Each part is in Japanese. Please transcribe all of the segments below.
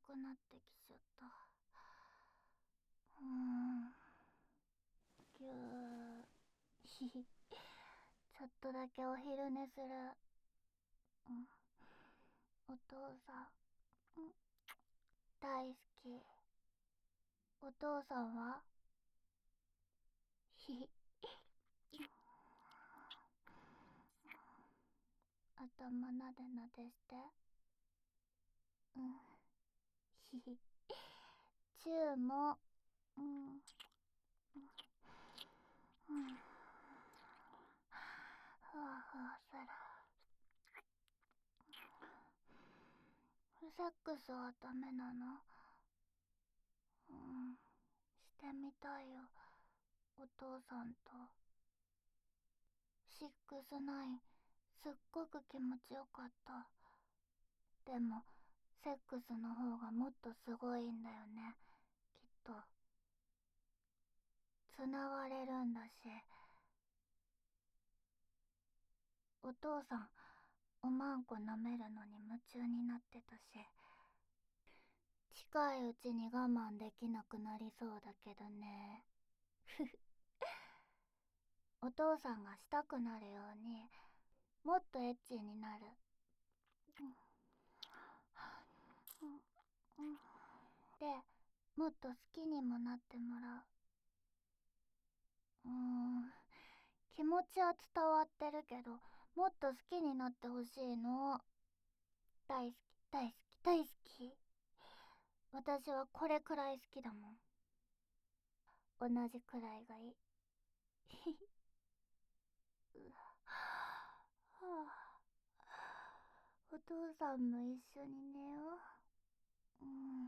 くなってきちゃった。ぎゅーひひ。ちょっとだけお昼寝する。お父さん、大好き。お父さんはひひ。頭なでなでして。ひひ。チューも。ふわふわする。セックスはダメなの？してみたいよ、お父さんと。6-9すっごく気持ちよかった。でもセックスの方がもっとすごいんだよね、きっと。繋がれるんだし。お父さんおまんこ舐めるのに夢中になってたし、近いうちに我慢できなくなりそうだけどね。お父さんがしたくなるようにもっとエッチになる。で、もっと好きにもなってもらう。気持ちは伝わってるけど、もっと好きになってほしいの。大好き大好き大好き。私はこれくらい好きだもん。同じくらいがいい。お父さんも一緒に寝よう。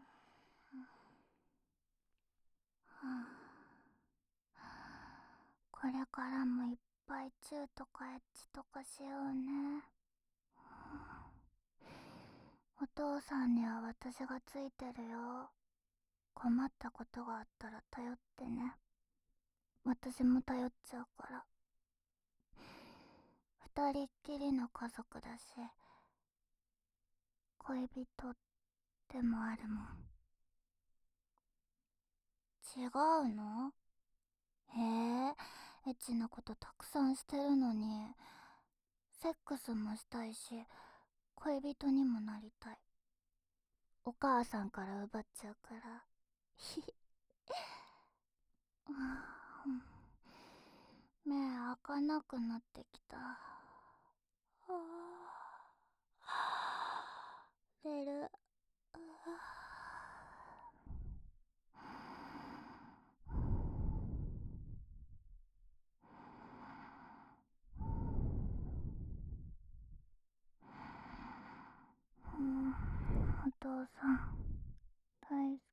これからもいっぱいチューとかエッチとかしようね。お父さんには私がついてるよ。困ったことがあったら頼ってね。私も頼っちゃうから。二人っきりの家族だし、恋人でもあるもん。違うの？へえ、エッチなことたくさんしてるのに。セックスもしたいし、恋人にもなりたい。お母さんから奪っちゃうから。ひひ。目開かなくなってきた。寝る。お父さん大好